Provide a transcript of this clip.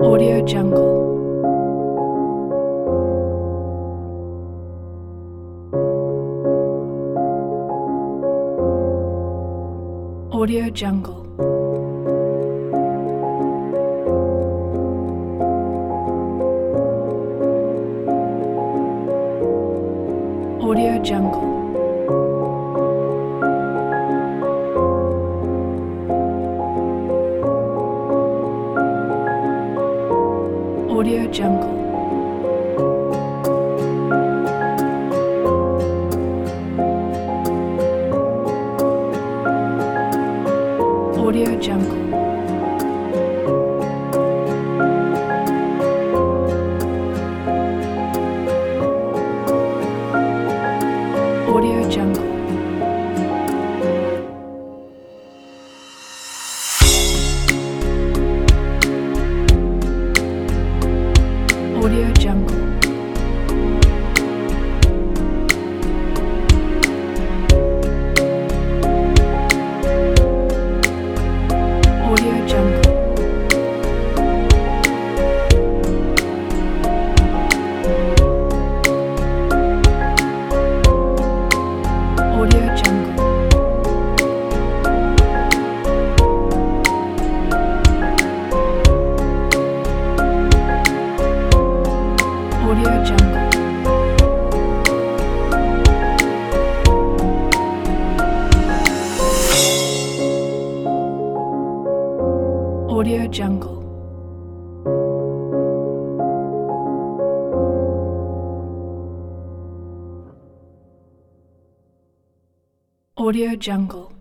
Audio Jungle. Audio Jungle. Audio Jungle. Audio Jungle. Audio Jungle. Audio Jungle. Audio Jungle. Audio Jungle. Audio Jungle. Audio Jungle. Audio Jungle. Audio Jungle.